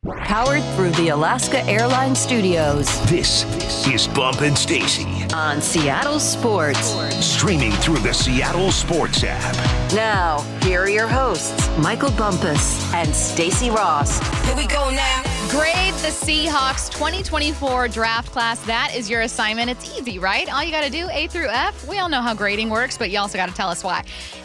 Powered through the Alaska Airlines Studios. This is Bump and Stacy On Seattle Sports. Streaming through the Seattle Sports app. Now, here are your hosts, Michael Bumpus and Stacy Ross. Here we go now. Grade the Seahawks 2024 draft class. That is your assignment. It's easy, right? All you got to do, A through F. We all know how grading works, but you also got to tell us why.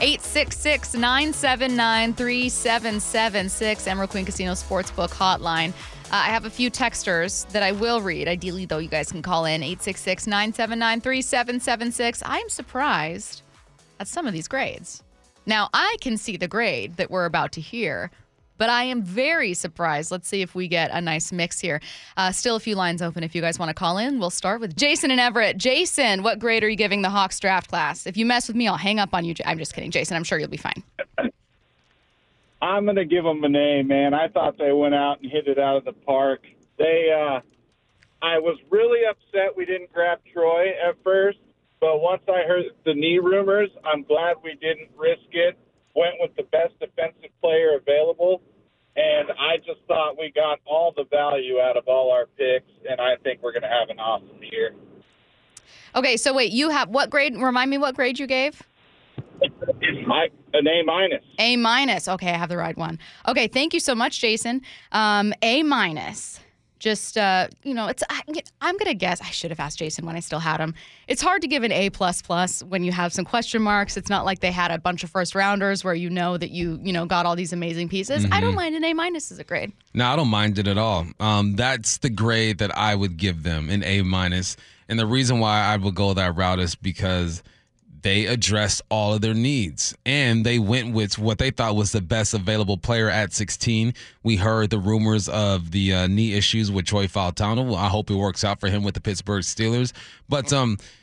866-979-3776, Emerald Queen Casino Sportsbook Hotline. I have a few texters that I will read. Ideally, though, you guys can call in 866-979-3776. I'm surprised at some of these grades. Now, I can see the grade that we're about to hear, but I am very surprised. Let's see if we get a nice mix here. Still a few lines open if you guys want to call in. We'll start with Jason and Everett. Jason, what grade are you giving the Hawks draft class? If you mess with me, I'll hang up on you. I'm just kidding. Jason, I'm sure you'll be fine. I'm going to give them an A, man. I thought they went out and hit it out of the park. I was really upset we didn't grab Troy at first, but once I heard the knee rumors, I'm glad we didn't risk it. Went with the best defensive player available, and I just thought we got all the value out of all our picks, and I think we're going to have an awesome year. Okay, so wait, you have what grade? Remind me what grade you gave? An A minus. A minus. Okay, I have the right one. Okay, thank you so much, Jason. A minus. Just, it's. I'm going to guess. I should have asked Jason when I still had him. It's hard to give an A++ when you have some question marks. It's not like they had a bunch of first rounders where you know that you got all these amazing pieces. I don't mind an A- as a grade. No, I don't mind it at all. That's the grade that I would give them, an A-. And the reason why I would go that route is because they addressed all of their needs, and they went with what they thought was the best available player at 16. We heard the rumors of the knee issues with Troy Fautanu. I hope it works out for him with the Pittsburgh Steelers. But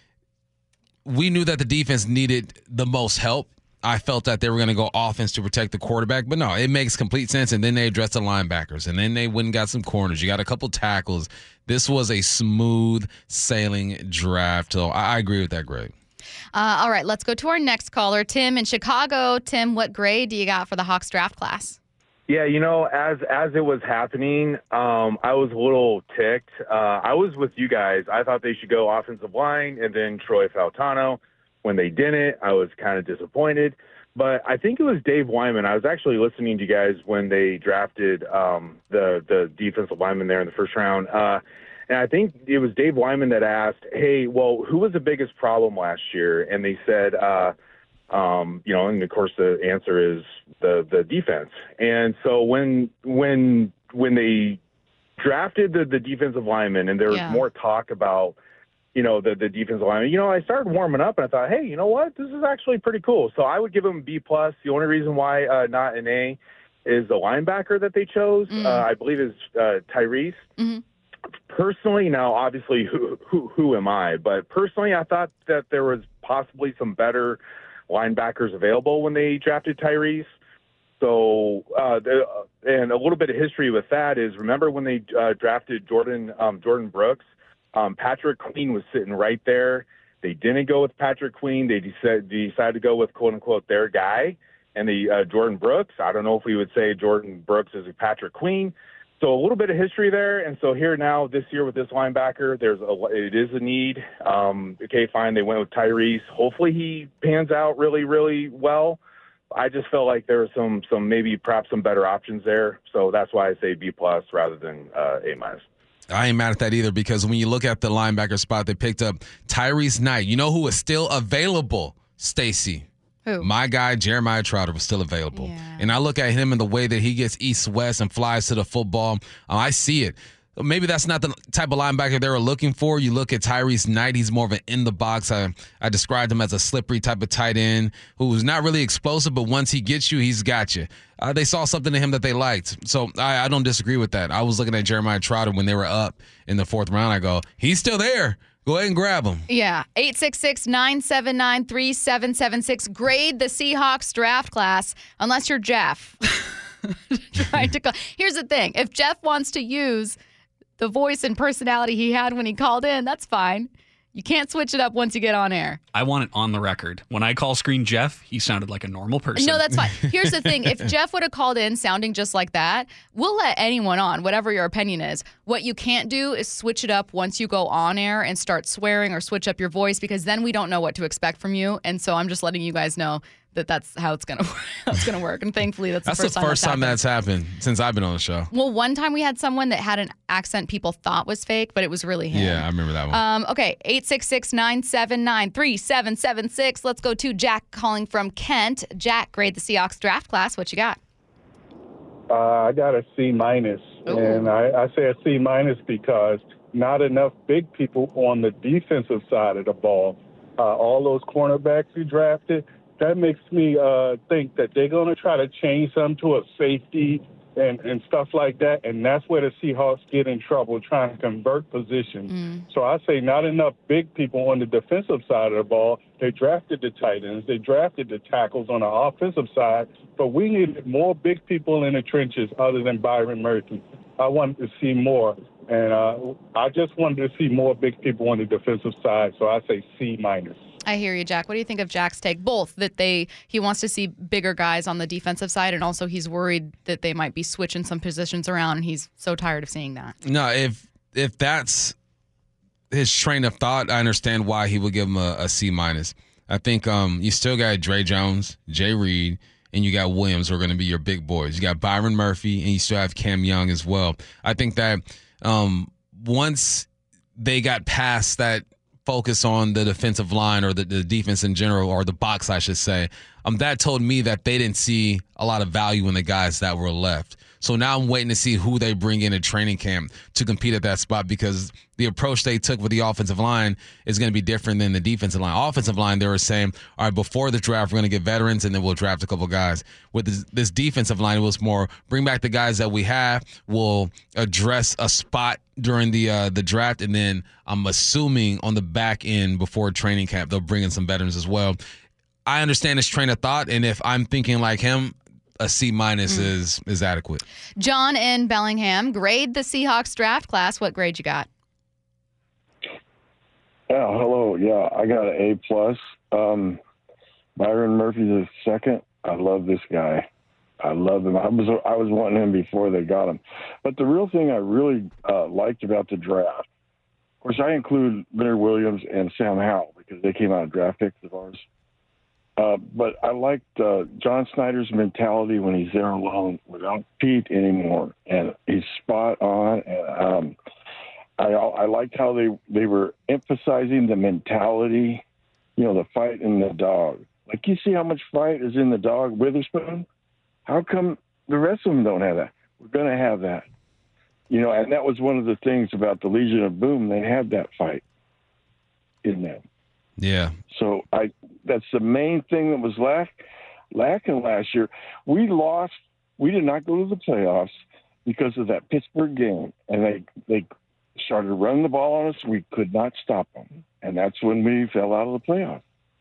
we knew that the defense needed the most help. I felt that they were going to go offense to protect the quarterback, but no, it makes complete sense. And then they addressed the linebackers, and then they went and got some corners. You got a couple tackles. This was a smooth sailing draft. So I agree with that grade. All right, let's go to our next caller, Tim in Chicago. Tim, what grade do you got for the Hawks draft class? Yeah, as it was happening, I was a little ticked. I was with you guys. I thought they should go offensive line and then Troy Fautanu. When they didn't, I was kind of disappointed. But I think it was Dave Wyman. I was actually listening to you guys when they drafted the defensive lineman there in the first round. And I think it was Dave Wyman that asked, hey, well, who was the biggest problem last year? And they said, and of course the answer is the defense. And so when they drafted the defensive lineman and there was more talk about, the defensive lineman, I started warming up and I thought, hey, you know what? This is actually pretty cool. So I would give him B+. The only reason why not an A is the linebacker that they chose. I believe is Tyrese. Mm-hmm. Personally, now obviously, who am I? But personally, I thought that there was possibly some better linebackers available when they drafted Tyrese. So, and a little bit of history with that is, remember when they drafted Jordan Brooks? Patrick Queen was sitting right there. They didn't go with Patrick Queen. They decided to go with quote unquote their guy, and Jordan Brooks. I don't know if we would say Jordan Brooks is a Patrick Queen. So a little bit of history there, and so here now this year with this linebacker, it is a need. Okay, fine, they went with Tyrese. Hopefully he pans out really, really well. I just felt like there was some maybe perhaps some better options there, so that's why I say B+ rather than A-. I ain't mad at that either, because when you look at the linebacker spot, they picked up Tyrese Knight. You know who is still available, Stacy? Who? My guy, Jeremiah Trotter, was still available. Yeah. And I look at him and the way that he gets east-west and flies to the football. I see it. Maybe that's not the type of linebacker they were looking for. You look at Tyrese Knight, he's more of an in-the-box. I described him as a slippery type of tight end who's not really explosive, but once he gets you, he's got you. They saw something in him that they liked. So I don't disagree with that. I was looking at Jeremiah Trotter when they were up in the fourth round. I go, he's still there. Go ahead and grab him. Yeah, 866-979-3776. Grade the Seahawks draft class, unless you're Jeff. Trying to call. Here's the thing. If Jeff wants to use the voice and personality he had when he called in, that's fine. You can't switch it up once you get on air. I want it on the record. When I call screen Jeff, he sounded like a normal person. No, that's fine. Here's the thing. If Jeff would have called in sounding just like that, we'll let anyone on, whatever your opinion is. What you can't do is switch it up once you go on air and start swearing or switch up your voice, because then we don't know what to expect from you. And so I'm just letting you guys know that that's how it's going to work. And thankfully, that's the first time that's happened since I've been on the show. Well, one time we had someone that had an accent people thought was fake, but it was really him. Yeah, I remember that one. Okay, 866-979-3776. Let's go to Jack calling from Kent. Jack, grade the Seahawks draft class. What you got? I got a C-, Ooh. and I say a C- because not enough big people on the defensive side of the ball. All those cornerbacks you drafted, that makes me think that they're going to try to change some to a safety and stuff like that, and that's where the Seahawks get in trouble, trying to convert positions. So I say not enough big people on the defensive side of the ball. They drafted the tight ends. They drafted the tackles on the offensive side, but we needed more big people in the trenches other than Byron Murphy. I wanted to see more, and I just wanted to see more big people on the defensive side, so I say C-. I hear you, Jack. What do you think of Jack's take? Both that he wants to see bigger guys on the defensive side, and also he's worried that they might be switching some positions around, and he's so tired of seeing that. No, if that's his train of thought, I understand why he would give him a C-. I think you still got Dre Jones, Jay Reed, and you got Williams who are going to be your big boys. You got Byron Murphy, and you still have Cam Young as well. I think that once they got past that focus on the defensive line or the defense in general, or the box, I should say, that told me that they didn't see a lot of value in the guys that were left. So now I'm waiting to see who they bring in at training camp to compete at that spot, because the approach they took with the offensive line is going to be different than the defensive line. Offensive line, they were saying, all right, before the draft, we're going to get veterans and then we'll draft a couple guys. With this defensive line, it was more bring back the guys that we have, we'll address a spot during the draft, and then I'm assuming on the back end before training camp, they'll bring in some veterans as well. I understand his train of thought, and if I'm thinking like him, a C- is adequate. John in Bellingham, grade the Seahawks draft class. What grade you got? Yeah, hello. Yeah, I got an A+. Byron Murphy's a second. I love this guy. I love him. I was wanting him before they got him. But the real thing I really liked about the draft, of course, I include Leonard Williams and Sam Howell because they came out of draft picks of ours. But I liked John Snyder's mentality when he's there alone without Pete anymore, and he's spot on. And I liked how they were emphasizing the mentality, the fight in the dog. Like, you see how much fight is in the dog, Witherspoon? How come the rest of them don't have that? We're going to have that. And that was one of the things about the Legion of Boom. They had that fight in them. Yeah. So that's the main thing that was lacking last year. We lost. We did not go to the playoffs because of that Pittsburgh game, and they started running the ball on us. We could not stop them, and that's when we fell out of the playoffs.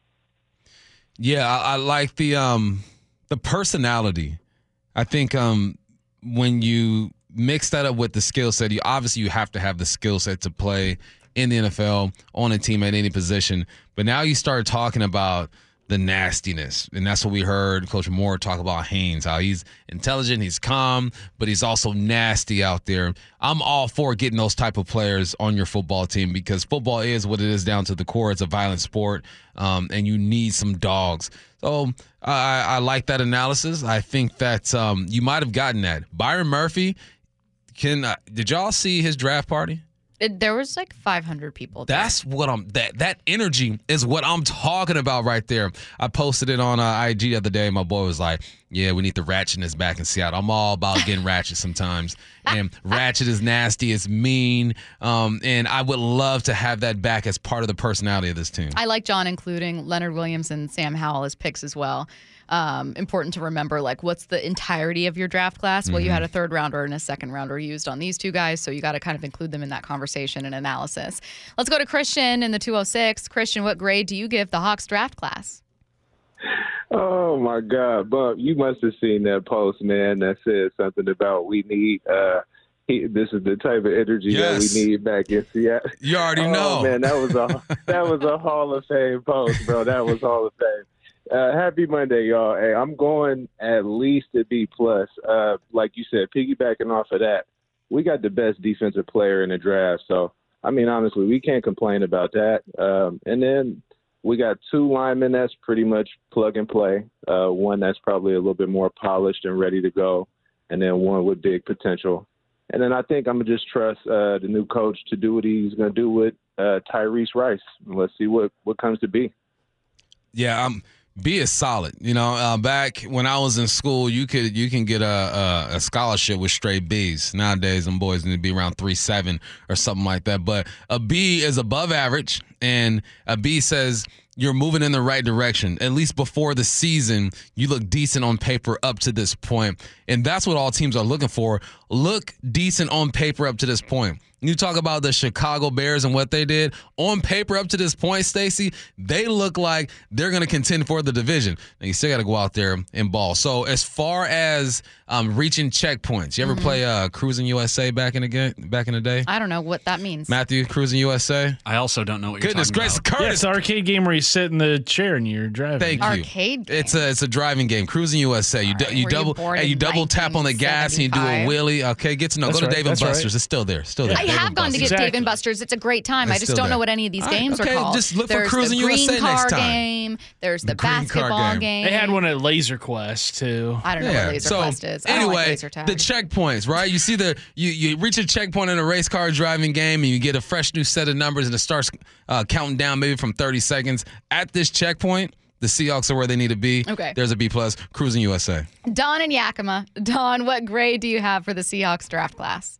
Yeah, I like the personality. I think when you mix that up with the skill set, you have to have the skill set to play in the NFL on a team at any position. But now you start talking about the nastiness, and that's what we heard Coach Moore talk about Haynes, how he's intelligent, he's calm, but he's also nasty out there. I'm all for getting those type of players on your football team, because football is what it is down to the core. It's a violent sport, and you need some dogs. So I like that analysis. I think that you might have gotten that. Byron Murphy, did y'all see his draft party? There was like 500 people there. That's what that energy is what I'm talking about right there. I posted it on IG the other day. My boy was like, yeah, we need the ratchetness back in Seattle. I'm all about getting ratchet sometimes. And ratchet is nasty, it's mean. And I would love to have that back as part of the personality of this team. I like John including Leonard Williams and Sam Howell as picks as well. Important to remember, like, what's the entirety of your draft class? Well, you had a third rounder and a second rounder used on these two guys, so you got to kind of include them in that conversation and analysis. Let's go to Christian in the 206. Christian, what grade do you give the Hawks draft class? Oh, my God. Bub, you must have seen that post, man, that said something about we need This is the type of energy that we need back in Seattle. You already know. Oh, man, that was a Hall of Fame post, bro. That was Hall of Fame. Happy Monday, y'all. Hey, I'm going at least a B+. Like you said, piggybacking off of that, we got the best defensive player in the draft. So, I mean, honestly, we can't complain about that. And then we got 2 linemen that's pretty much plug and play. One that's probably a little bit more polished and ready to go, and then one with big potential. And then I think I'm going to just trust the new coach to do what he's going to do with Tyrese Rice. Let's see what comes to be. Yeah, B is solid. You know, back when I was in school, you can get a scholarship with straight Bs. Nowadays, them boys need to be around 3.7 or something like that. But a B is above average, and a B says you're moving in the right direction. At least before the season, you look decent on paper up to this point. And that's what all teams are looking for. Look decent on paper up to this point. You talk about the Chicago Bears and what they did. On paper up to this point, Stacey, they look like they're going to contend for the division. Now, you still got to go out there and ball. So as far as reaching checkpoints, you ever play Cruising USA back in the day? I don't know what that means. Matthew, Cruising USA? I also don't know what you're talking gracious, about. Curtis. Yeah, it's an arcade game where you sit in the chair and you're driving. Thank you. Arcade game. It's a driving game. Cruising USA. You double tap on the gas and you do a wheelie. Okay, get to know. That's go to right, Dave and that's Buster's. right. It's still there. Still there. I have gone to get Dave and Buster's. It's a great time. It's I just still don't know there. what any of these All right, games okay, are called. just look for There's Cruising the green USA car next time. game. There's the green car basketball game. game. They had one at Laser Quest too. I don't know what Laser Quest is. I don't like Anyway, laser tag. the checkpoints, right? You see you reach a checkpoint in a race car driving game, and you get a fresh new set of numbers, and it starts counting down maybe from 30 seconds. At this checkpoint, the Seahawks are where they need to be. Okay. There's a B+. Cruising USA. Don and Yakima. Don, what grade do you have for the Seahawks draft class?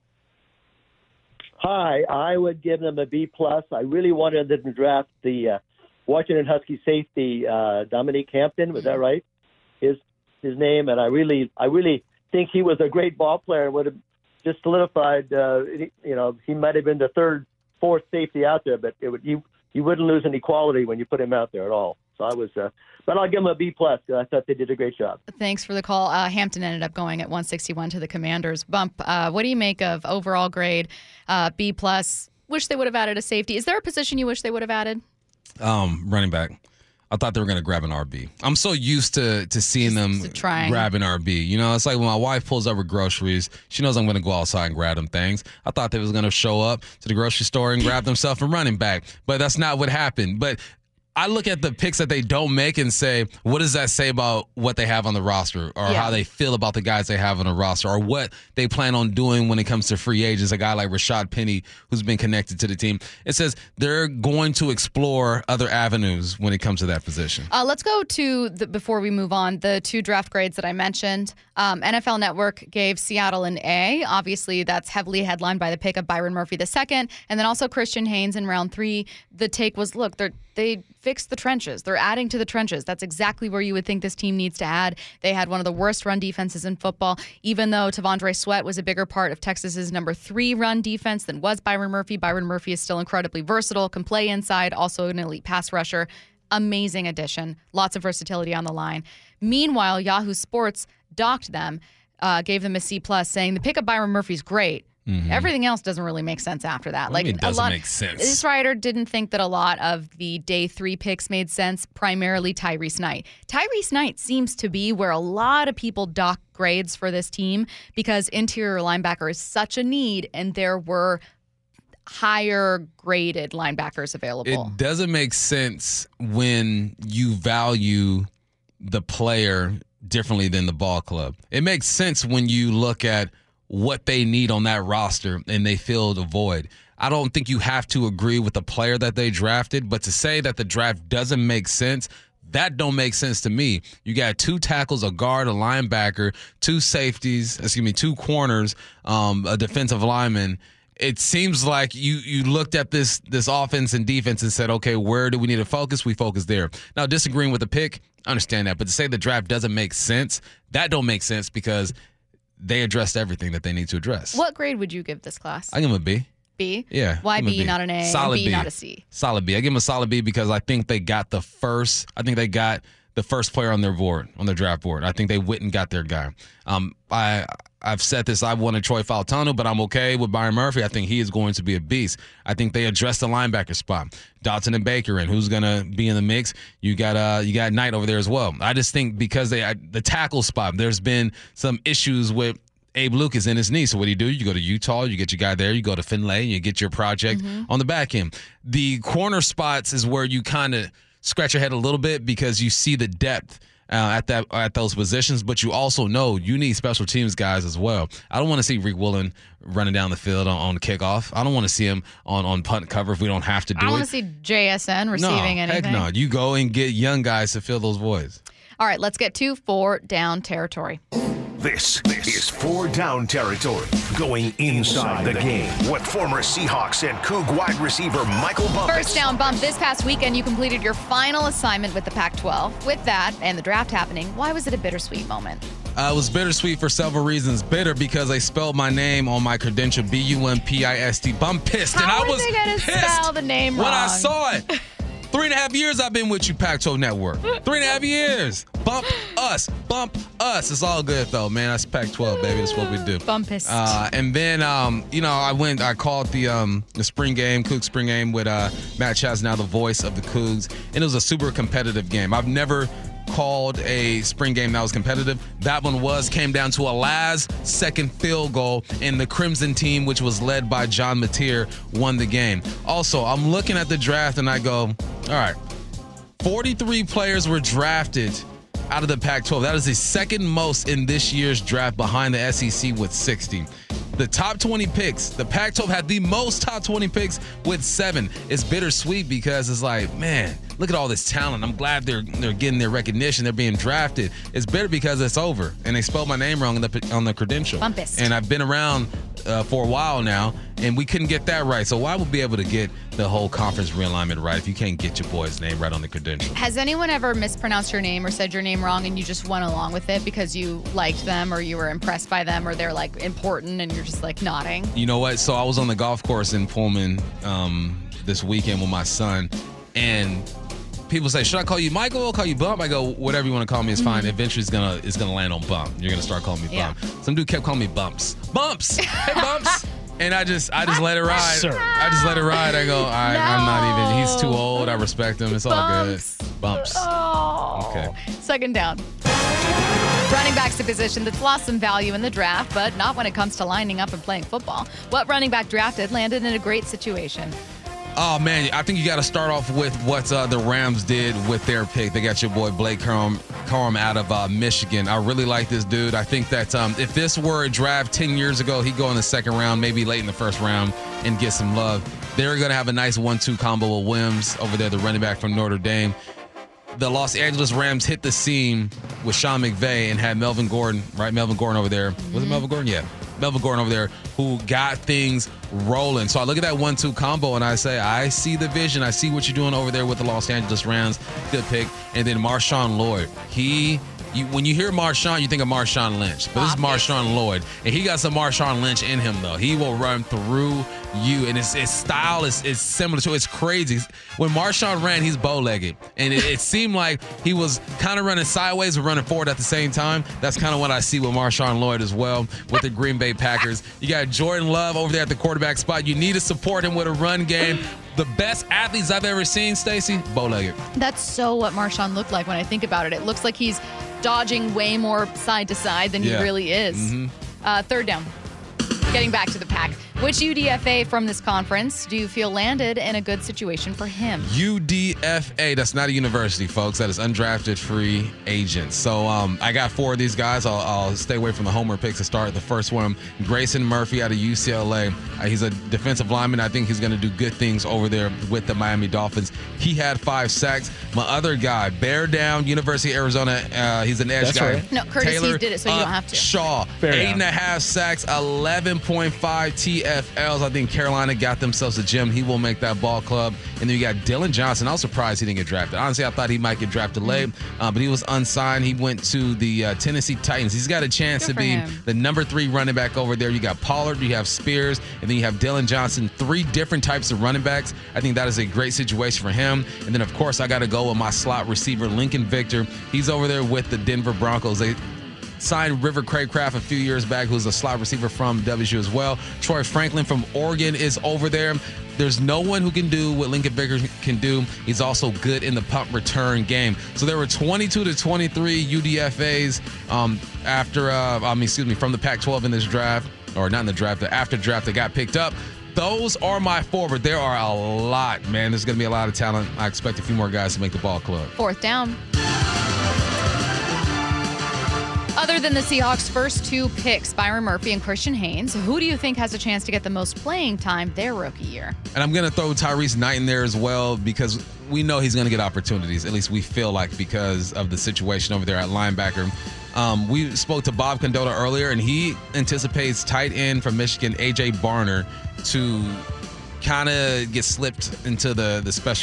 Hi, I would give them a B+. I really wanted them to draft the Washington Husky safety Dominique Hampton. Was that right? His name, and I really think he was a great ball player and would have just solidified. He might have been the third, fourth safety out there, but you wouldn't lose any quality when you put him out there at all. So I was, but I'll give him a B+ because I thought they did a great job. Thanks for the call. Hampton ended up going at 161 to the Commanders. Bump, what do you make of overall grade B+? Wish they would have added a safety. Is there a position you wish they would have added? Running back. I thought they were going to grab an RB. I'm so used to seeing them grab an RB. You know, it's like when my wife pulls up her groceries, she knows I'm going to go outside and grab them things. I thought they was going to show up to the grocery store and grab themselves a running back, but that's not what happened. But I look at the picks that they don't make and say, what does that say about what they have on the roster or how they feel about the guys they have on the roster or what they plan on doing when it comes to free agents, a guy like Rashad Penny who's been connected to the team. It says they're going to explore other avenues when it comes to that position. Let's go to, before we move on, the 2 draft grades that I mentioned. NFL Network gave Seattle an A. Obviously, that's heavily headlined by the pick of Byron Murphy II, and then also Christian Haynes in round 3. The take was, look, they fixed the trenches. They're adding to the trenches. That's exactly where you would think this team needs to add. They had one of the worst run defenses in football, even though Tavondre Sweat was a bigger part of Texas's number 3 run defense than was Byron Murphy. Byron Murphy is still incredibly versatile, can play inside, also an elite pass rusher. Amazing addition. Lots of versatility on the line. Meanwhile, Yahoo Sports docked them, gave them a C+, saying the pick of Byron Murphy's great. Mm-hmm. Everything else doesn't really make sense after that. It doesn't make sense. This writer didn't think that a lot of the day 3 picks made sense, primarily Tyrese Knight. Tyrese Knight seems to be where a lot of people dock grades for this team because interior linebacker is such a need, and there were higher graded linebackers available. It doesn't make sense when you value the player differently than the ball club. It makes sense when you look at what they need on that roster and they fill the void. I don't think you have to agree with the player that they drafted, but to say that the draft doesn't make sense, that don't make sense to me. You got 2 tackles, a guard, a linebacker, 2 corners, a defensive lineman. It seems like you looked at this offense and defense and said, okay, where do we need to focus? We focus there. Now, disagreeing with the pick, I understand that. But to say the draft doesn't make sense, that don't make sense because they addressed everything that they need to address. What grade would you give this class? I give them a B. B? Yeah. Why B, not an A, solid and B, B, not a C? Solid B. I give them a solid B because I think they got the first player on their board, on their draft board. I think they went and got their guy. I've said this. I wanted Troy Fautanu, but I'm okay with Byron Murphy. I think he is going to be a beast. I think they addressed the linebacker spot. Dalton and Baker, and who's going to be in the mix? You got Knight over there as well. I just think because the tackle spot, there's been some issues with Abe Lucas in his knee. So what do? You go to Utah, you get your guy there. You go to Finlay, you get your project on the back end. The corner spots is where you kind of scratch your head a little bit because you see the depth at those positions, but you also know you need special teams guys as well. I don't want to see Reek Willen running down the field on the kickoff. I don't want to see him on punt cover if we don't have to do it. I want to see JSN receiving anything. Heck no. You go and get young guys to fill those voids. All right, let's get to 4 down territory. This is 4 down territory, going inside the game with former Seahawks and Coug wide receiver Michael Bumpus. First down bump. This past weekend, you completed your final assignment with the Pac-12. With that and the draft happening, why was it a bittersweet moment? It was bittersweet for several reasons. Bitter because they spelled my name on my credential, Bumpist. Bumpist. How and I was they going to spell the name wrong? when I saw it. 3.5 years I've been with you, Pac-12 Network. 3.5 years. Bump us. It's all good, though, man. That's Pac-12, baby. That's what we do. Bumpist. And then, I called the spring game, Cougs spring game with Matt Chasnow, the voice of the Cougs, and it was a super competitive game. I've never called a spring game that was competitive. That one came down to a last-second field goal, and the Crimson team, which was led by John Mateer, won the game. Also, I'm looking at the draft, and I go, all right, 43 players were drafted out of the Pac-12. That is the second most in this year's draft behind the SEC with 60. The top 20 picks, the Pac-12 had the most top 20 picks with 7. It's bittersweet because it's like, man, look at all this talent. I'm glad they're getting their recognition. They're being drafted. It's bitter because it's over, and they spelled my name wrong on the credential. Bumpist. And I've been around for a while now, and we couldn't get that right. So why would we be able to get the whole conference realignment right if you can't get your boy's name right on the credential? Has anyone ever mispronounced your name or said your name wrong and you just went along with it because you liked them or you were impressed by them or they're like important and you're just like nodding? You know what? So I was on the golf course in Pullman this weekend with my son, and people say, should I call you Michael or call you Bump? I go, whatever you want to call me is fine. Eventually it's gonna land on Bump. You're gonna start calling me Bump. Some dude kept calling me Bumps. Bumps! Hey, Bumps! And I just let it ride. Sir. I just let it ride. I go, I'm not even, he's too old. I respect him. It's all good. Bumps. Oh. Okay. Second down. Running back's a position that's lost some value in the draft, but not when it comes to lining up and playing football. What running back drafted landed in a great situation? Oh, man, I think you got to start off with what the Rams did with their pick. They got your boy Blake Corum out of Michigan. I really like this dude. I think that if this were a draft 10 years ago, he'd go in the second round, maybe late in the first round, and get some love. They're going to have a nice 1-2 combo with Wims over there, the running back from Notre Dame. The Los Angeles Rams hit the scene with Sean McVay and had Melvin Gordon, right? Melvin Gordon over there. Was it Melvin Gordon? Yeah. Melvin Gordon over there who got things rolling. So I look at that 1-2 combo and I say, I see the vision. I see what you're doing over there with the Los Angeles Rams. Good pick. And then Marshawn Lloyd. When you hear Marshawn, you think of Marshawn Lynch. But this is Marshawn Lloyd. And he got some Marshawn Lynch in him, though. He will run through you. And his style is similar to it. It's crazy. When Marshawn ran, he's bow-legged. And it seemed like he was kind of running sideways but running forward at the same time. That's kind of what I see with Marshawn Lloyd as well with the Green Bay Packers. You got Jordan Love over there at the quarterback spot. You need to support him with a run game. The best athletes I've ever seen, Stacey, bow-legged. That's so what Marshawn looked like when I think about it. It looks like he's dodging way more side to side than he really is. Third down. Getting back to the pack. Which UDFA from this conference do you feel landed in a good situation for him? UDFA, that's not a university, folks. That is undrafted free agents. So I got 4 of these guys. I'll stay away from the homer picks to start. The first one, Grayson Murphy out of UCLA. He's a defensive lineman. I think he's going to do good things over there with the Miami Dolphins. He had 5 sacks. My other guy, Bear Down, University of Arizona. He's an edge guy. Right. No, Curtis, Taylor, he did it, so you don't have to. Shaw, 8.5 sacks, 11.5 TFLs. I think Carolina got themselves a gem. He will make that ball club. And then you got Dylan Johnson. I was surprised he didn't get drafted. Honestly, I thought he might get drafted late, but he was unsigned. He went to the Tennessee Titans. He's got a chance to be the number 3 running back over there. You got Pollard, you have Spears, and then you have Dylan Johnson. 3 different types of running backs. I think that is a great situation for him. And then, of course, I got to go with my slot receiver, Lincoln Victor. He's over there with the Denver Broncos. signed River Craycraft a few years back, who's a slot receiver from WSU as well. Troy Franklin from Oregon is over there. There's no one who can do what Lincoln Vickers can do. He's also good in the punt return game. So there were 22 to 23 UDFAs from the Pac-12 in this draft, or not in the draft, the after draft that got picked up. Those are my four, but there are a lot, man. There's going to be a lot of talent. I expect a few more guys to make the ball club. 4th down. Other than the Seahawks' first 2 picks, Byron Murphy and Christian Haynes, who do you think has a chance to get the most playing time their rookie year? And I'm going to throw Tyrese Knight in there as well, because we know he's going to get opportunities. At least we feel like, because of the situation over there at linebacker. We spoke to Bob Condotta earlier, and he anticipates tight end from Michigan, A.J. Barner, to kind of get slipped into the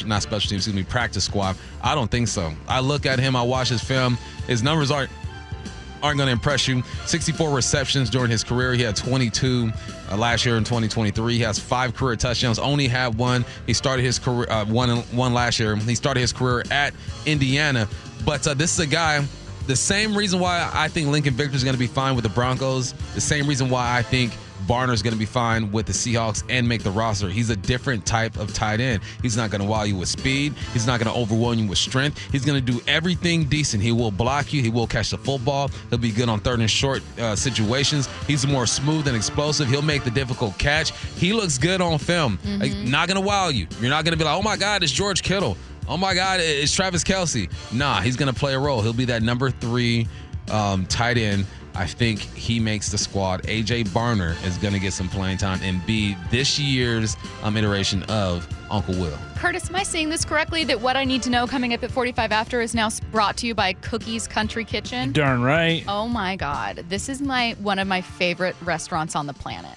practice squad. I don't think so. I look at him, I watch his film. His numbers aren't going to impress you. 64 receptions during his career. He had 22 last year in 2023. He has 5 career touchdowns. Only had 1. He started his career one last year. He started his career at Indiana. But this is a guy. The same reason why I think Lincoln Victor is going to be fine with the Broncos. The same reason why I think Barner's going to be fine with the Seahawks and make the roster. He's a different type of tight end. He's not going to wow you with speed. He's not going to overwhelm you with strength. He's going to do everything decent. He will block you. He will catch the football. He'll be good on 3rd and short situations. He's more smooth and explosive. He'll make the difficult catch. He looks good on film. Like, not going to wow you. You're not going to be like, oh my God, it's George Kittle. Oh my God, it's Travis Kelce. Nah, he's going to play a role. He'll be that number 3 tight end. I think he makes the squad. A.J. Barner is going to get some playing time and be this year's iteration of Uncle Will. Curtis, am I seeing this correctly, that what I need to know coming up at 45 after is now brought to you by Cookies Country Kitchen? Darn right. Oh my God. This is one of my favorite restaurants on the planet.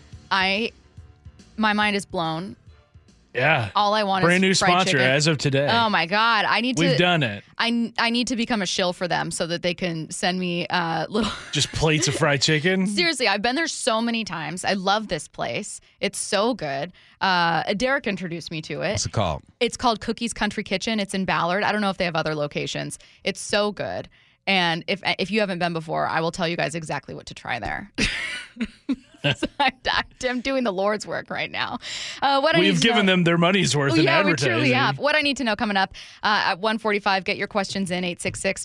My mind is blown. Yeah. All I want brand is new fried sponsor chicken. as of today. Oh my God. We've done it. I need to become a shill for them so that they can send me little just plates of fried chicken. Seriously, I've been there so many times. I love this place. It's so good. Derek introduced me to it. What's it called? It's called Cookies Country Kitchen. It's in Ballard. I don't know if they have other locations. It's so good. And if you haven't been before, I will tell you guys exactly what to try there. So I'm doing the Lord's work right now. We've given them their money's worth in advertising. Yeah, we truly have. What I need to know coming up at 1:45, get your questions in,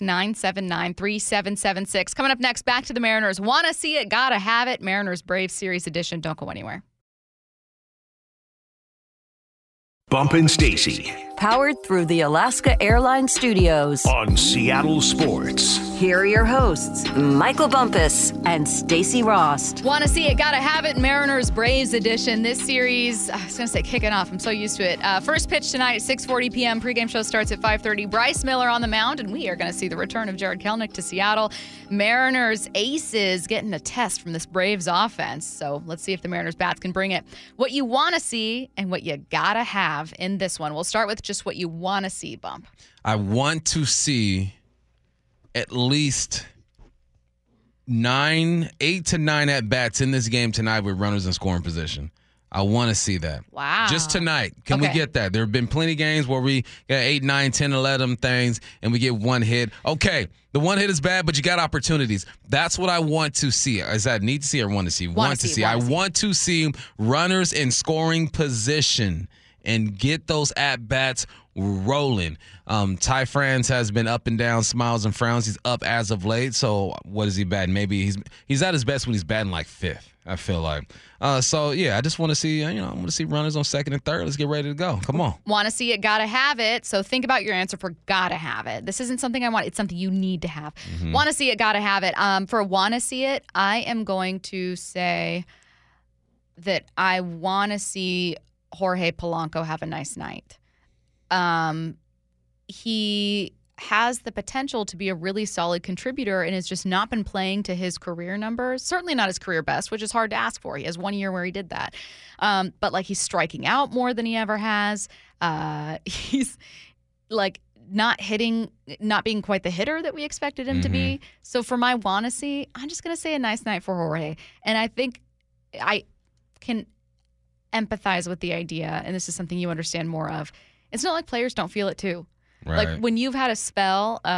866-979-3776. Coming up next, back to the Mariners. Want to see it, gotta have it. Mariners Braves Series Edition. Don't go anywhere. Bump and Stacy Powered through the Alaska Airlines Studios. on Seattle Sports. Here are your hosts, Michael Bumpus and Stacy Rost. Want to see it, gotta have it. Mariners Braves Edition. This series, I was going to say kicking off. I'm so used to it. First pitch tonight at 6:40 p.m. Pregame show starts at 5:30. Bryce Miller on the mound, and we are going to see the return of Jared Kelenic to Seattle. Mariners aces getting a test from this Braves offense. So let's see if the Mariners bats can bring it. What you want to see and what you gotta have in this one. We'll start with just what you want to see, Bump. I want to see at least 8 to 9 at-bats in this game tonight with runners in scoring position. I want to see that. Wow. Just tonight. Can we get that? There have been plenty of games where we got 8, 9, 10, 11 things, and we get one hit. Okay, the one hit is bad, but you got opportunities. That's what I want to see. Is that need to see or want to see? Want to see. I want to see runners in scoring position and get those at-bats rolling. Ty France has been up and down, smiles and frowns. He's up as of late. So what is he batting? Maybe he's at his best when he's batting like 5th, I feel like. So yeah, I just want to see, I want to see runners on 2nd and 3rd. Let's get ready to go. Come on. Want to see it, gotta have it. So think about your answer for gotta have it. This isn't something I want. It's something you need to have. Want to see it, gotta have it. For want to see it, I am going to say that I want to see Jorge Polanco have a nice night. He has the potential to be a really solid contributor and has just not been playing to his career numbers. Certainly not his career best, which is hard to ask for. He has 1 year where he did that. But like he's striking out more than he ever has. He's like not being quite the hitter that we expected him to be. So for my wanna see, I'm just going to say a nice night for Jorge. And I think I can empathize with the idea, and this is something you understand more of. It's not like players don't feel it too. Right. Like when you've had a spell of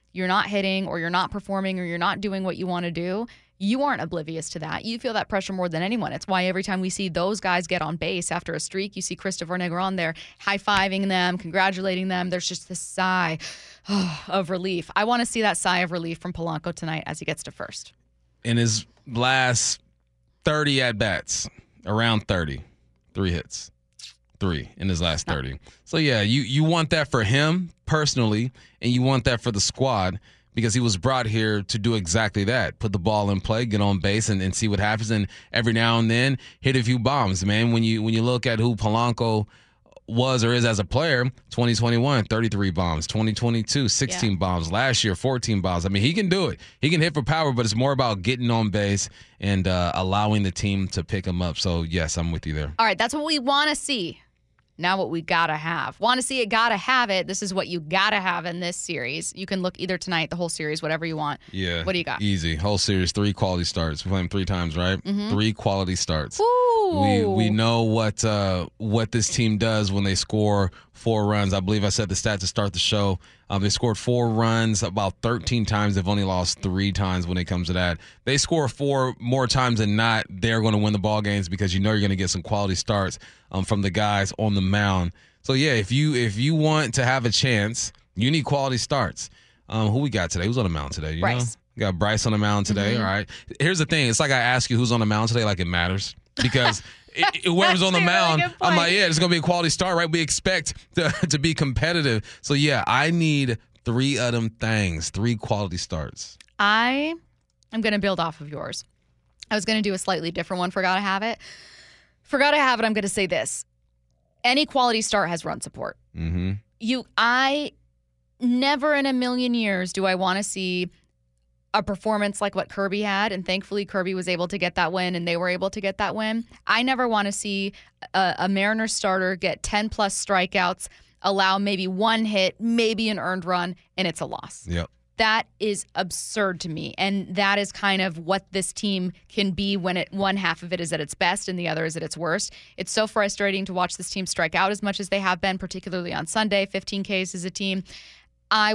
you're not hitting or you're not performing or you're not doing what you want to do, you aren't oblivious to that. You feel that pressure more than anyone. It's why every time we see those guys get on base after a streak, you see Christopher Negron there high-fiving them, congratulating them. There's just this sigh of relief. I want to see that sigh of relief from Polanco tonight as he gets to first. In his last 30 at-bats, around 30, 3 hits. 3 in his last 30. So, yeah, you want that for him personally, and you want that for the squad, because he was brought here to do exactly that. Put the ball in play, get on base, and see what happens. And every now and then, hit a few bombs, man. When you look at who Polanco was or is as a player, 2021, 33 bombs. 2022, 16 bombs. Last year, 14 bombs. I mean, he can do it. He can hit for power, but it's more about getting on base and allowing the team to pick him up. So, yes, I'm with you there. All right, that's what we want to see. Now what we got to have. Want to see it, got to have it. This is what you got to have in this series. You can look either tonight, the whole series, whatever you want. Yeah. What do you got? Easy. Whole series, 3 quality starts. We play them 3 times, right? Mm-hmm. 3 quality starts. Ooh. We know what this team does when they score 4 runs. I believe I said the stat to start the show. They scored 4 runs about 13 times. They've only lost 3 times when it comes to that. They score 4 more times than not, they're going to win the ball games, because you know you're going to get some quality starts from the guys on the mound. So, yeah, if you want to have a chance, you need quality starts. Who we got today? Who's on the mound today? You Bryce. know? We got Bryce on the mound today. Mm-hmm. All right. Here's the thing. It's like I ask you who's on the mound today, like it matters. Because whoever's on the mound, really I'm like, yeah, it's going to be a quality start, right? We expect to be competitive. So, yeah, I need 3 of them things, 3 quality starts. I am going to build off of yours. I was going to do a slightly different one for Gotta Have It. For Gotta Have It, I'm going to say this. Any quality start has run support. Mm-hmm. I never in a million years do I want to see a performance like what Kirby had, and thankfully Kirby was able to get that win and they were able to get that win. I never want to see a Mariners starter get 10 plus strikeouts, allow maybe 1 hit, maybe an earned run, and it's a loss. Yep. That is absurd to me, and that is kind of what this team can be when one half of it is at its best and the other is at its worst. It's so frustrating to watch this team strike out as much as they have been, particularly on Sunday, 15 Ks as a team. I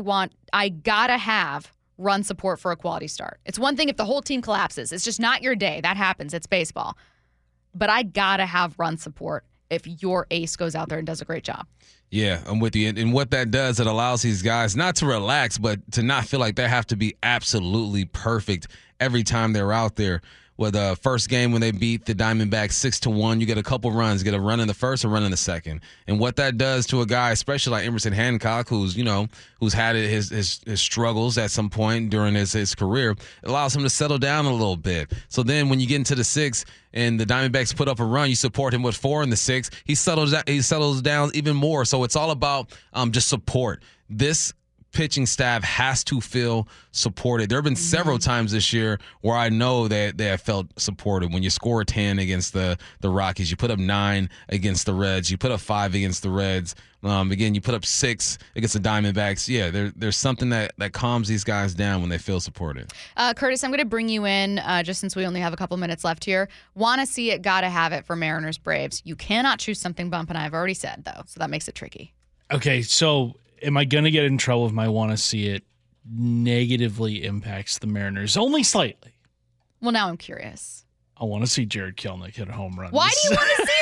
gotta have run support for a quality start. It's one thing if the whole team collapses. It's just not your day. That happens. It's baseball. But I gotta have run support if your ace goes out there and does a great job. Yeah, I'm with you. And what that does, it allows these guys not to relax, but to not feel like they have to be absolutely perfect every time they're out there. With the first game when they beat the Diamondbacks 6-1, you get a couple runs, get a run in the first, a run in the second. And what that does to a guy, especially like Emerson Hancock, who's had his struggles at some point during his career, it allows him to settle down a little bit. So then when you get into the 6th and the Diamondbacks put up a run, you support him with 4 in the 6th, he settles down even more. So it's all about just support. This pitching staff has to feel supported. There have been several times this year where I know that they have felt supported. When you score 10 against the Rockies, you put up 9 against the Reds, you put up 5 against the Reds. Again, you put up 6 against the Diamondbacks. Yeah, there's something that calms these guys down when they feel supported. Curtis, I'm going to bring you in just since we only have a couple minutes left here. Want to see it, gotta have it for Mariners Braves. You cannot choose something, Bump, and I've already said, though, so that makes it tricky. Okay, so am I going to get in trouble if I want to see it negatively impacts the Mariners? Only slightly. Well, now I'm curious. I want to see Jared Kelenic hit a home run. Why do you want to see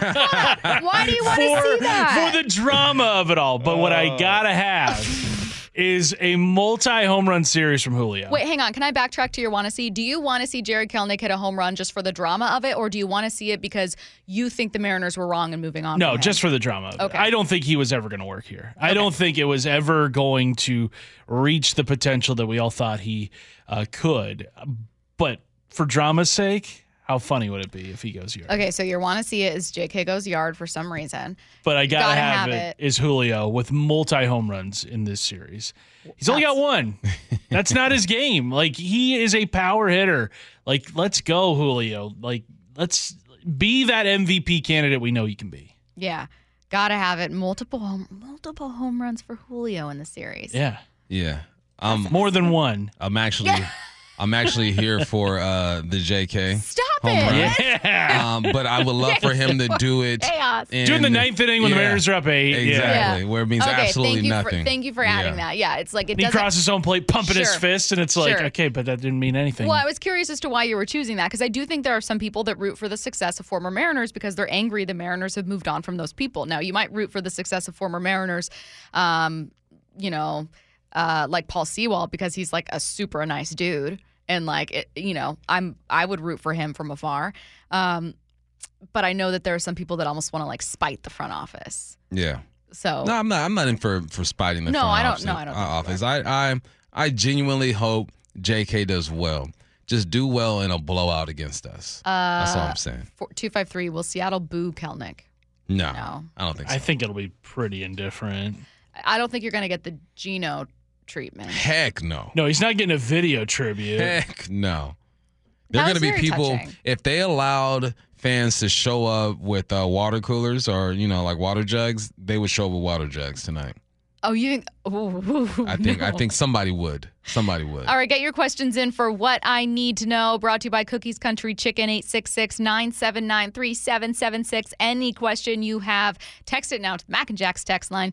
that? Why do you want to see that? For the drama of it all. But what I got to have is a multi-home run series from Julio. Wait, hang on. Can I backtrack to your want to see? Do you want to see Jared Kelenic hit a home run just for the drama of it, or do you want to see it because you think the Mariners were wrong and moving on? No, just for the drama of it. Okay. I don't think he was ever going to work here. I don't think it was ever going to reach the potential that we all thought he could. But for drama's sake, how funny would it be if he goes yard? Okay, so your want to see it is JK goes yard for some reason. But I gotta have it is Julio with multi-home runs in this series. He's only got 1. That's not his game. Like, he is a power hitter. Like, let's go, Julio. Like, let's be that MVP candidate we know you can be. Yeah, gotta have it. Multiple home runs for Julio in the series. Yeah. Yeah. More than 1. I'm actually I'm actually here for the JK. Stop home it. run. Yeah. But I would love for him to do it. Chaos. Doing the ninth inning when the Mariners are up 8. Exactly. Where it means absolutely nothing. Thank you for adding that. Yeah, it's like it he doesn't. crosses his own plate, pumping his fist, and it's like, okay, but that didn't mean anything. Well, I was curious as to why you were choosing that because I do think there are some people that root for the success of former Mariners because they're angry the Mariners have moved on from those people. Now, you might root for the success of former Mariners, like Paul Sewald because he's like a super nice dude. And like, I would root for him from afar. But I know that there are some people that almost want to like spite the front office. Yeah. So no, I'm not in for spiting the front office. No, I don't. Office. I genuinely hope JK does well. Just do well in a blowout against us. That's all I'm saying. 253. Will Seattle boo Kelnick? No, I don't think so. I think it'll be pretty indifferent. I don't think you're going to get the Geno treatment. Heck no. No, he's not getting a video tribute. Heck no. There are going to be people, if they allowed fans to show up with water coolers or, like water jugs, they would show up with water jugs tonight. Oh, you think? I think somebody would. Somebody would. All right, get your questions in for What I Need to Know, brought to you by Cookies Country Chicken, 866-979-3776. Any question you have, text it now to the Mac and Jack's text line,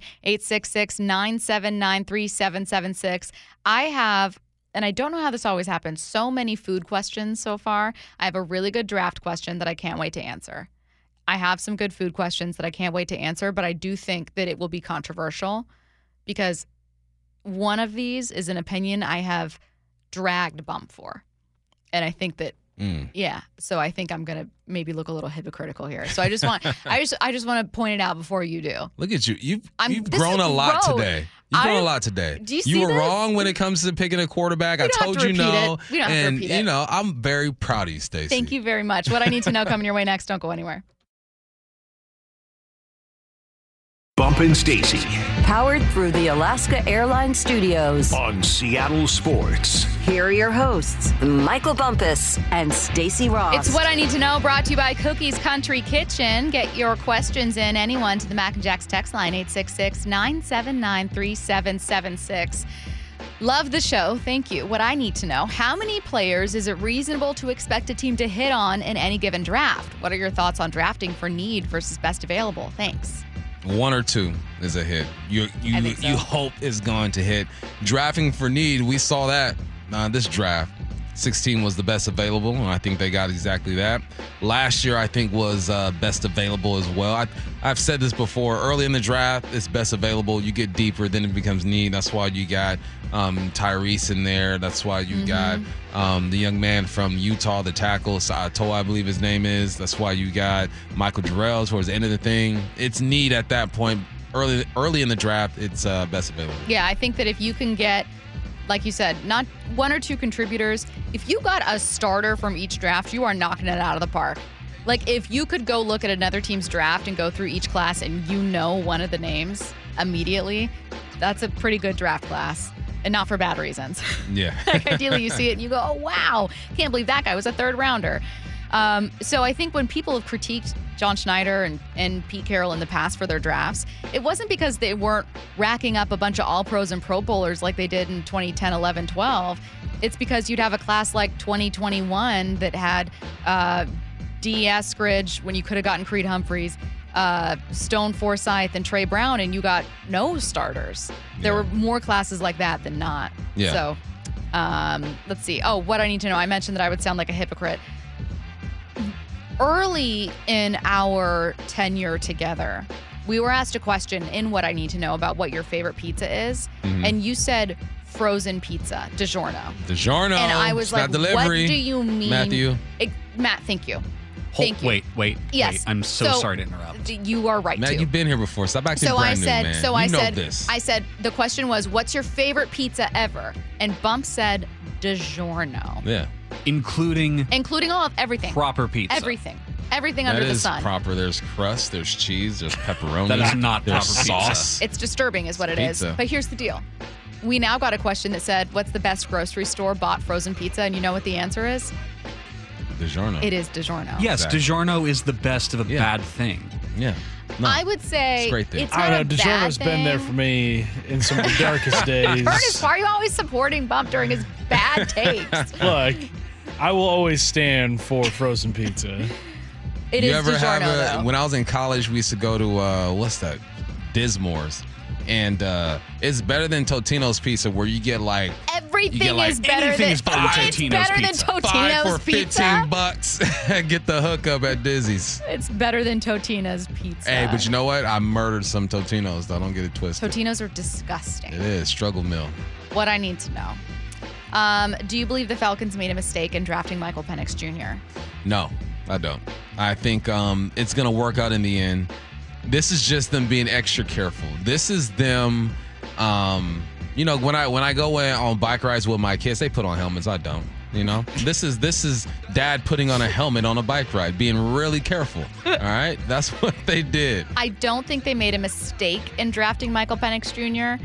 866-979-3776. I have, and I don't know how this always happens, so many food questions so far. I have a really good draft question that I can't wait to answer. I have some good food questions that I can't wait to answer, but I do think that it will be controversial. Because one of these is an opinion I have dragged Bump for. And I think that, so I think I'm going to maybe look a little hypocritical here. So I just want I just want to point it out before you do. Look at you. You've grown a lot today. You've grown a lot today. Do you see You were this? wrong when it comes to picking a quarterback. I told you no. We don't have to repeat it. I'm very proud of you, Stacey. Thank you very much. What I Need to Know coming your way next. Don't go anywhere. Bump and Stacey Powered through the Alaska Airlines Studios. on Seattle Sports. Here are your hosts, Michael Bumpus and Stacey Ross. It's What I Need to Know, brought to you by Cookies Country Kitchen. Get your questions in, anyone, to the Mac and Jack's text line, 866-979-3776. Love the show. Thank you. What I need to know, how many players is it reasonable to expect a team to hit on in any given draft? What are your thoughts on drafting for need versus best available? Thanks. 1 or 2 is a hit. You hope is going to hit. Drafting for need, we saw that this draft. 16 was the best available, and I think they got exactly that. Last year, I think, was best available as well. I've said this before. Early in the draft, it's best available. You get deeper, then it becomes need. That's why you got Tyrese in there. That's why you got the young man from Utah, the tackle, Sato, I believe his name is. That's why you got Michael Jarrell towards the end of the thing. It's need at that point. Early in the draft, it's best available. Yeah, I think that if you can get, like you said, not 1 or 2 contributors, if you got a starter from each draft, you are knocking it out of the park. Like, if you could go look at another team's draft and go through each class and you know one of the names immediately, that's a pretty good draft class. And not for bad reasons. Yeah. Like, ideally, you see it and you go, oh, wow, can't believe that guy was a third rounder. So I think when people have critiqued John Schneider and Pete Carroll in the past for their drafts, it wasn't because they weren't racking up a bunch of All-Pros and Pro Bowlers like they did in 2010, 11, 12. It's because you'd have a class like 2021 that had D. Eskridge when you could have gotten Creed Humphreys, Stone Forsythe and Trey Brown, and you got no starters. There were more classes like that than not. Yeah. So let's see. Oh, what I need to know. I mentioned that I would sound like a hypocrite. Early in our tenure together, we were asked a question in What I Need to Know about what your favorite pizza is. And you said frozen pizza, DiGiorno. DiGiorno. And I was like, delivery. what do you mean? Matthew. Matt, thank you. Thank you. Wait. Yes. I'm so sorry to interrupt. You are right, Matt, too. you've been here before. Stop acting So brand new, man. I said, the question was, what's your favorite pizza ever? And Bump said DiGiorno. Yeah. Including everything. Proper pizza. Everything under the That sun. is proper. There's crust, there's cheese, there's pepperoni. That is not there's proper sauce. It's disturbing is what it is. Pizza. But here's the deal. We now got a question that said, what's the best grocery store bought frozen pizza? And you know what the answer is? DiGiorno. It is DiGiorno. Yes, Exactly. DiGiorno is the best of a bad thing. Yeah. No. I would say It's right there. it's I not don't know. a bad DiGiorno's been there thing. for me in some of the darkest days. Ernest, why are you always supporting Bump during his bad takes? Look, I will always stand for frozen pizza. It you is ever DiGiorno, have though. when I was in college, we used to go to what's that? Dismore's. And it's better than Totino's pizza, where you get like Everything like is better anything than is better than it's Totino's better pizza. than 5 Totino's for pizza. $15. Get the hookup at Dizzy's. It's better than Totino's pizza. Hey, but you know what? I murdered some Totinos, though. Don't get it twisted. Totino's are disgusting. It is struggle meal. What I need to know. Do you believe the Falcons made a mistake in drafting Michael Penix Jr.? No, I don't. I think it's gonna work out in the end. This is just them being extra careful. This is them. You know, when I go on bike rides with my kids, they put on helmets. I don't. You know, this is dad putting on a helmet on a bike ride, being really careful. All right, that's what they did. I don't think they made a mistake in drafting Michael Penix Jr.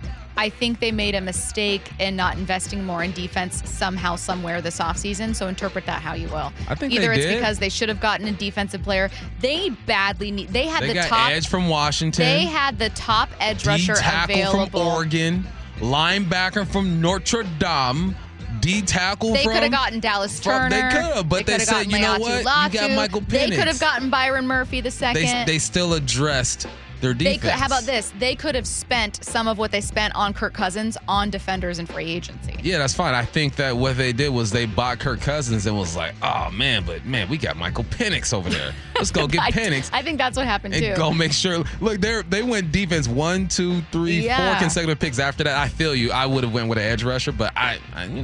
I think they made a mistake in not investing more in defense somehow, somewhere this offseason. So interpret that how you will. I think either they it's did. because they should have gotten a defensive player. They badly need. They had They the got top edge from Washington. They had the top edge rusher D tackle available. from Oregon, linebacker from Notre Dame, D tackle They from. could have gotten Dallas Turner. They could have, but they could have said, gotten you know Leatu what? Latu. You got Michael Penix. They could have gotten Byron Murphy the second. They still addressed their They defense. could. How about this? They could have spent some of what they spent on Kirk Cousins on defenders and free agency. Yeah, that's fine. I think that what they did was they bought Kirk Cousins and was like, oh, man, we got Michael Penix over there. Let's go get Penix. I think that's what happened too. And go make sure. Look, they went defense 1, 2, 3, 4 consecutive picks after that. I feel you. I would have went with an edge rusher, but I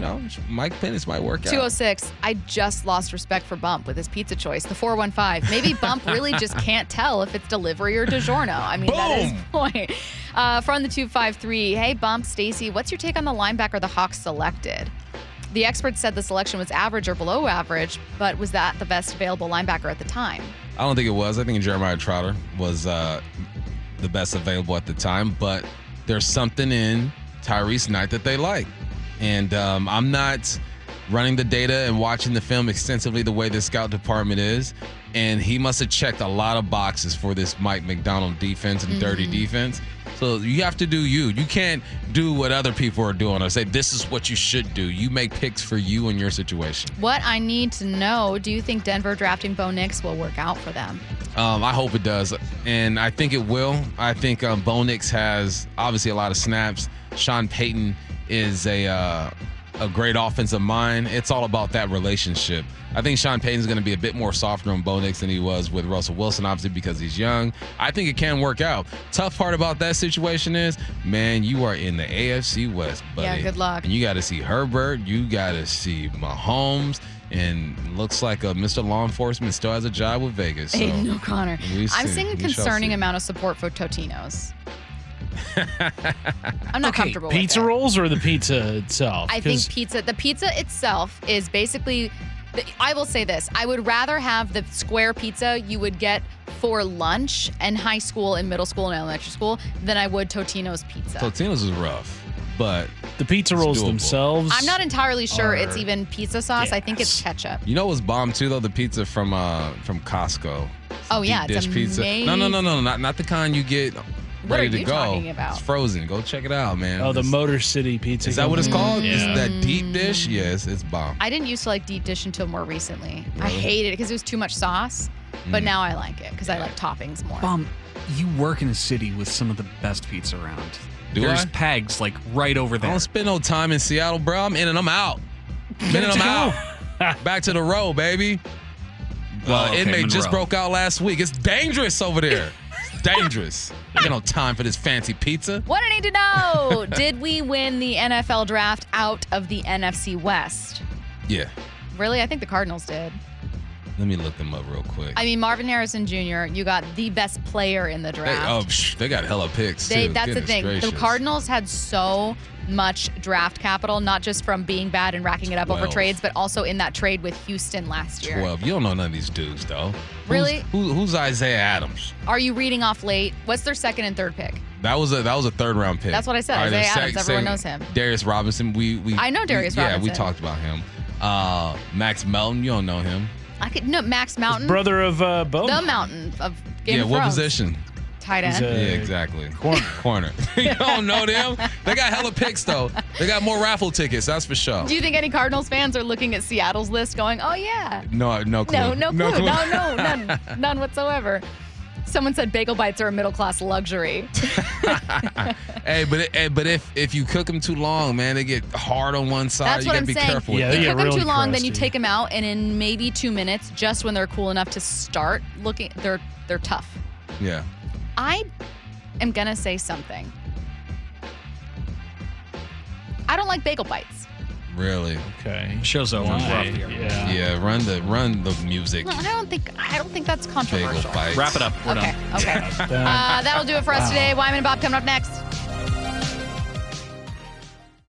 Mike Penix might work out. 206. I just lost respect for Bump with his pizza choice. The 415. Maybe Bump really just can't tell if it's delivery or DiGiorno. I mean, that is the point. From the 253. Hey, Bump, Stacy, what's your take on the linebacker the Hawks selected? The experts said the selection was average or below average, but was that the best available linebacker at the time? I don't think it was. I think Jeremiah Trotter was the best available at the time, but there's something in Tyrese Knight that they like. And I'm not running the data and watching the film extensively the way the scout department is. And he must have checked a lot of boxes for this Mike McDonald defense and dirty defense. So you have to do you. You can't do what other people are doing or say this is what you should do. You make picks for you and your situation. What I need to know, do you think Denver drafting Bo Nix will work out for them? I hope it does. And I think it will. I think Bo Nix has obviously a lot of snaps. Sean Payton is a great offensive mind. It's all about that relationship. I think Sean Payton's going to be a bit more softer on Bo Nix than he was with Russell Wilson, obviously because he's young. I think it can work out. Tough part about that situation is, man, you are in the AFC West, buddy. Yeah, good luck. And you got to see Herbert. You got to see Mahomes. And looks like Mr. Law Enforcement still has a job with Vegas. So Aiden O'Connor. I'm seeing a we shall concerning see. amount of support for Totino's. I'm not comfortable with Pizza it. rolls or the pizza itself? I think the pizza itself is basically, I will say this, I would rather have the square pizza you would get for lunch in high school and middle school and elementary school than I would Totino's pizza. Totino's is rough, but the pizza it's rolls doable. themselves. I'm not entirely sure it's are even pizza sauce. I think it's ketchup. You know what's bomb too though? The pizza from Costco. Oh, yeah, Deep it's dish pizza. No, not the kind you get What ready are to you go. talking about? It's frozen. Go check it out, man. Oh, the Motor City Pizza. Is that what it's called? Yeah. Is that deep dish? Yes, it's bomb. I didn't used to like deep dish until more recently. I Really? hated it because it was too much sauce, but now I like it because I like toppings more. Bum, you work in a city with some of the best pizza around. Do There's I? Pegs like right over I there. don't spend no time in Seattle, bro. I'm in and I'm out. In and I'm out. Back to the road, baby. Okay, Inmate just Monroe. broke out last week. It's dangerous over there. It's dangerous. I got no time for this fancy pizza. What I need to know, did we win the NFL draft out of the NFC West? Yeah. Really? I think the Cardinals did. Let me look them up real quick. I mean, Marvin Harrison Jr., you got the best player in the draft. They got hella picks, That's too. the Goodness thing. gracious. The Cardinals had so much draft capital, not just from being bad and racking it up over 12. trades, but also in that trade with Houston last year. 12. You don't know none of these dudes, though. Really? Who's Isaiah Adams? Are you reading off late? What's their second and third pick? That was a third round pick. That's what I said, All Isaiah their Adams. Everyone knows him. Darius Robinson. We I know Darius Yeah, we Robinson. talked about him. Max Melton. You don't know him. Max Mountain. Brother of Bo. The Mountain of Game of Thrones. What position? Tight end. Yeah, exactly. Corner. You don't know them? They got hella picks, though. They got more raffle tickets, that's for sure. Do you think any Cardinals fans are looking at Seattle's list going, oh, yeah? No clue. No clue. No, none whatsoever. Someone said bagel bites are a middle-class luxury. Hey, but if you cook them too long, man, they get hard on one side. That's you what gotta I'm be saying. careful. Yeah, with they You that. cook them really too long, then you crusty. take them out, and in maybe 2 minutes, just when they're cool enough to start looking, they're tough. Yeah. I am going to say something. I don't like bagel bites. Really? Okay. Show's over. Why? We're off the air. Yeah. Yeah, run the music. No, I don't think that's controversial. Bagel bites. Wrap it up. We're Okay. done. Okay. That'll do it for us today. Wyman and Bob coming up next.